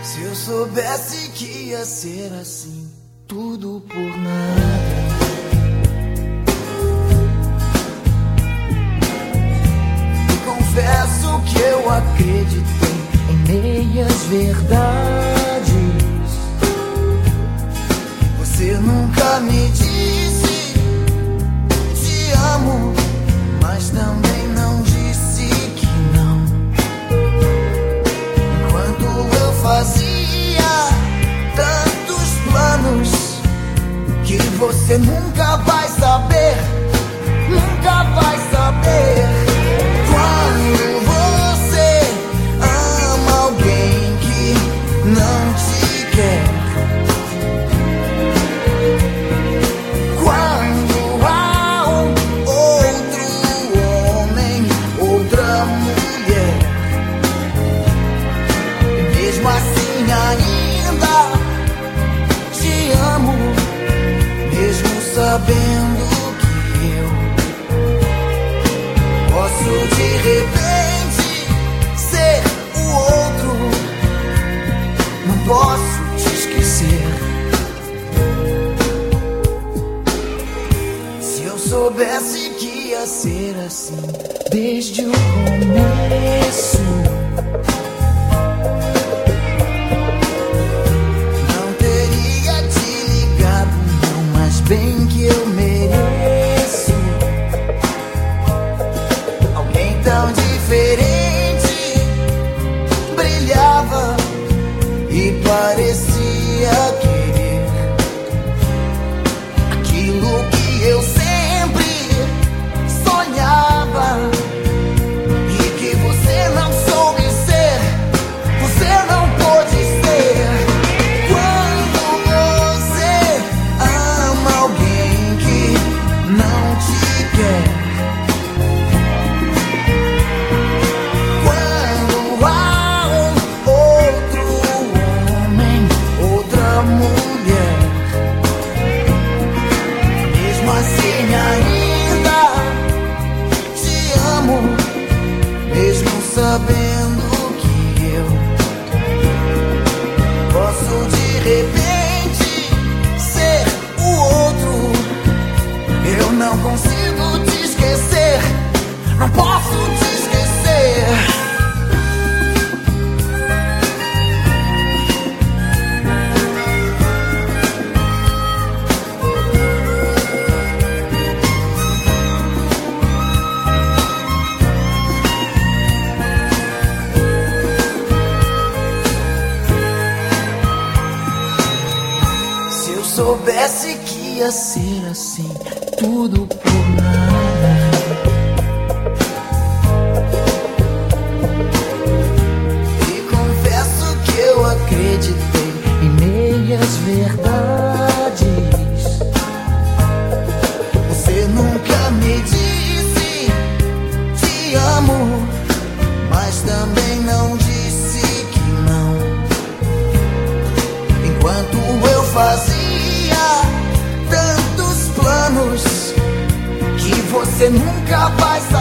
Se eu soubesse que ia ser assim, tudo por nada. E confesso que eu acreditei em meias verdades. Você nunca me disse te amo, mas também não disse que não. Enquanto eu fazia tantos planos que você nunca vai saber, nunca vai saber. Quando você ama alguém que não te quer, quando há um outro homem, outra mulher, mesmo assim ainda te amo, mesmo sabendo que eu posso de repente ser o outro. Não posso te esquecer. Se eu soubesse que ia ser assim desde o começo, não teria te ligado não, mas bem que eu mereço alguém tão diferente. Brilhava e parecia querer aquilo que eu sempre sonhava e que você não soube ser, você não pôde ser. Quando você ama alguém que não te quer, quando há um outro homem, outra mulher, mesmo assim ainda te amo, mesmo sabendo que eu posso de repente ser o outro. Eu não consigo te esquecer, não posso te esquecer. Se eu soubesse que ia ser assim, tudo por nada. E confesso que eu acreditei em meias verdades. Você nunca me disse te amo, mas também não disse que não. Enquanto eu fazia tantos planos que você nunca vai saber,